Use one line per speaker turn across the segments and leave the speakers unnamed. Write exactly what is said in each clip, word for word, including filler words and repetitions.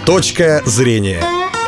Точка зрения.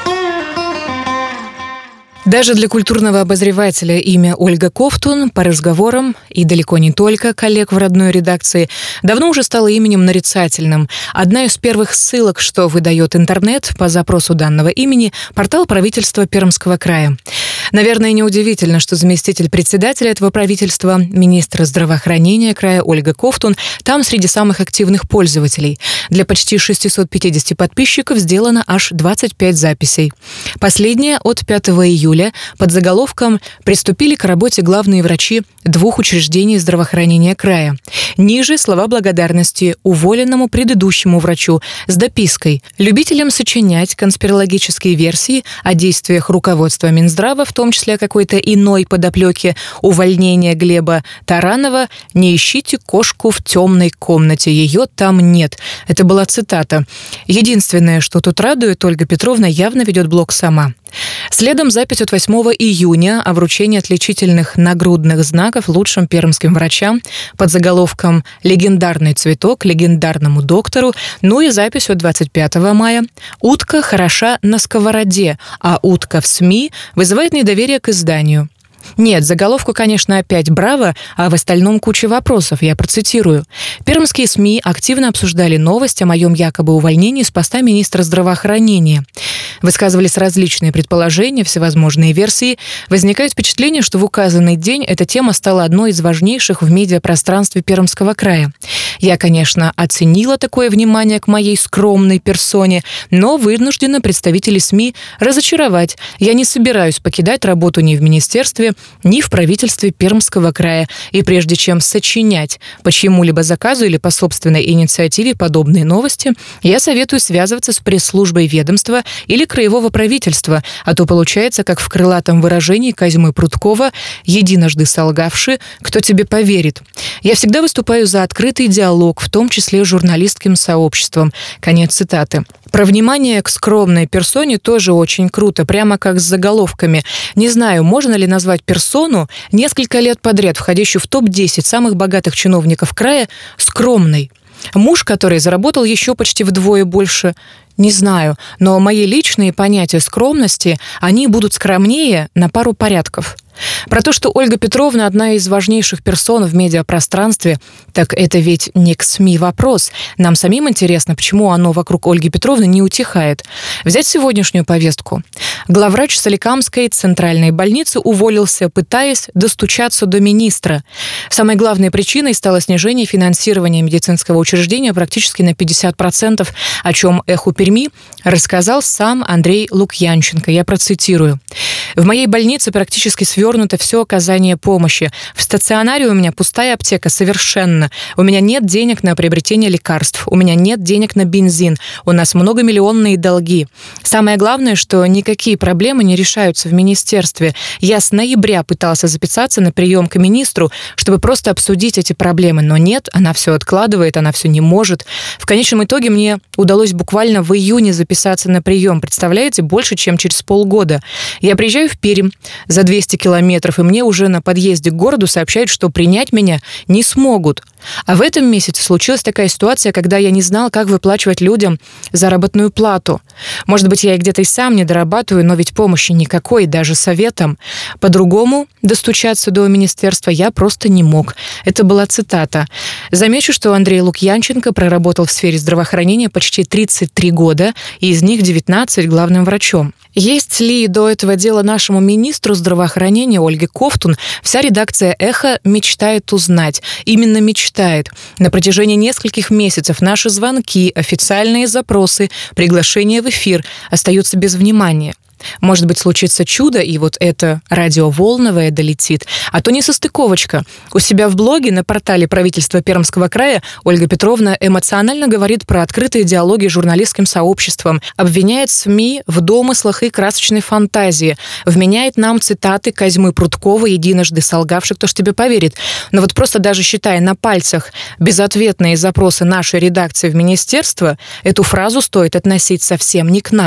Даже для культурного обозревателя имя Ольга Ковтун по разговорам, и далеко не только коллег в родной редакции, давно уже стало именем нарицательным. Одна из первых ссылок, что выдает интернет по запросу данного имени, портал правительства Пермского края. Наверное, неудивительно, что заместитель председателя этого правительства, министра здравоохранения края Ольга Ковтун, там среди самых активных пользователей. Для почти шестьсот пятьдесят подписчиков сделано аж двадцать пять записей. Последняя от пятого июля под заголовком «Приступили к работе главные врачи двух учреждений здравоохранения края». Ниже слова благодарности уволенному предыдущему врачу с допиской «Любителям сочинять конспирологические версии о действиях руководства Минздрава, в том числе о какой-то иной подоплеке увольнения Глеба Таранова, не ищите кошку в темной комнате, ее там нет». Это была цитата. Единственное, что тут радует, Ольга Петровна явно ведет блог сама. Следом запись от восьмого июня о вручении отличительных нагрудных знаков лучшим пермским врачам под заголовком «Легендарный цветок легендарному доктору», ну и запись от двадцать пятого мая «Утка хороша на сковороде, а утка в СМИ вызывает недоверие к изданию». Нет, заголовку, конечно, опять браво, а в остальном куча вопросов, я процитирую. Пермские СМИ активно обсуждали новость о моем якобы увольнении с поста министра здравоохранения. Высказывались различные предположения, всевозможные версии. Возникает впечатление, что в указанный день эта тема стала одной из важнейших в медиапространстве Пермского края. Я, конечно, оценила такое внимание к моей скромной персоне, но вынуждена представителей СМИ разочаровать. Я не собираюсь покидать работу ни в министерстве, ни в правительстве Пермского края. И прежде чем сочинять по чьему-либо заказу или по собственной инициативе подобные новости, я советую связываться с пресс-службой ведомства или краевого правительства, а то получается, как в крылатом выражении Козьмы Прудкова «единожды солгавши, кто тебе поверит». Я всегда выступаю за открытый диалог, в том числе с журналистским сообществом. Конец цитаты. Про внимание к скромной персоне тоже очень круто, прямо как с заголовками. Не знаю, можно ли назвать персону, несколько лет подряд входящую в топ десять самых богатых чиновников края, скромной. Муж, который заработал еще почти вдвое больше, не знаю, но мои личные понятия скромности, они будут скромнее на пару порядков. Про то, что Ольга Петровна одна из важнейших персон в медиапространстве, так это ведь не к СМИ вопрос. Нам самим интересно, почему оно вокруг Ольги Петровны не утихает. Взять сегодняшнюю повестку. Главврач Соликамской центральной больницы уволился, пытаясь достучаться до министра. Самой главной причиной стало снижение финансирования медицинского учреждения практически на пятьдесят процентов, о чем «Эху Перми» рассказал сам Андрей Лукьянченко. Я процитирую. «В моей больнице практически свернуто все оказание помощи. В стационаре у меня пустая аптека совершенно. У меня нет денег на приобретение лекарств. У меня нет денег на бензин. У нас многомиллионные долги. Самое главное, что никакие проблемы не решаются в министерстве. Я с ноября пытался записаться на прием к министру, чтобы просто обсудить эти проблемы. Но нет, она все откладывает, она все не может. В конечном итоге мне удалось буквально в июне записаться на прием. Представляете, больше, чем через полгода. Я приезжаю в Пермь за двести километров, и мне уже на подъезде к городу сообщают, что принять меня не смогут. А в этом месяце случилась такая ситуация, когда я не знал, как выплачивать людям заработную плату. Может быть, я и где-то и сам не дорабатываю, но ведь помощи никакой, даже советом. По-другому достучаться до министерства я просто не мог. Это была цитата. Замечу, что Андрей Лукьянченко проработал в сфере здравоохранения почти тридцать три года, и из них девятнадцать главным врачом. Есть ли до этого дела нашему министру здравоохранения Ольге Ковтун, вся редакция «Эхо» мечтает узнать. Именно мечтает. На протяжении нескольких месяцев наши звонки, официальные запросы, приглашения в эфир остаются без внимания. Может быть, случится чудо, и вот это радиоволновое долетит. А то несостыковочка. У себя в блоге на портале правительства Пермского края Ольга Петровна эмоционально говорит про открытые диалоги с журналистским сообществом, обвиняет СМИ в домыслах и красочной фантазии, вменяет нам цитаты Козьмы Прудкова, единожды солгавших, кто ж тебе поверит. Но вот просто даже считая на пальцах безответные запросы нашей редакции в министерство, эту фразу стоит относить совсем не к нам.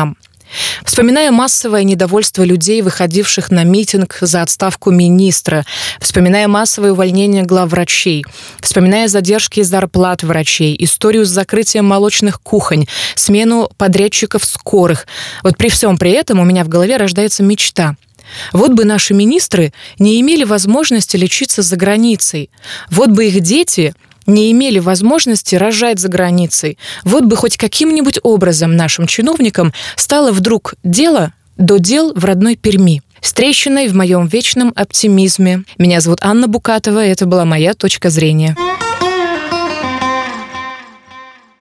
Вспоминая массовое недовольство людей, выходивших на митинг за отставку министра, вспоминая массовое увольнение главврачей, вспоминая задержки зарплат врачей, историю с закрытием молочных кухонь, смену подрядчиков скорых. Вот при всем при этом у меня в голове рождается мечта. Вот бы наши министры не имели возможности лечиться за границей. Вот бы их дети не имели возможности рожать за границей. Вот бы хоть каким-нибудь образом нашим чиновникам стало вдруг дело до дел в родной Перми. С трещиной в моем вечном оптимизме. Меня зовут Анна Букатова, и это была моя точка зрения.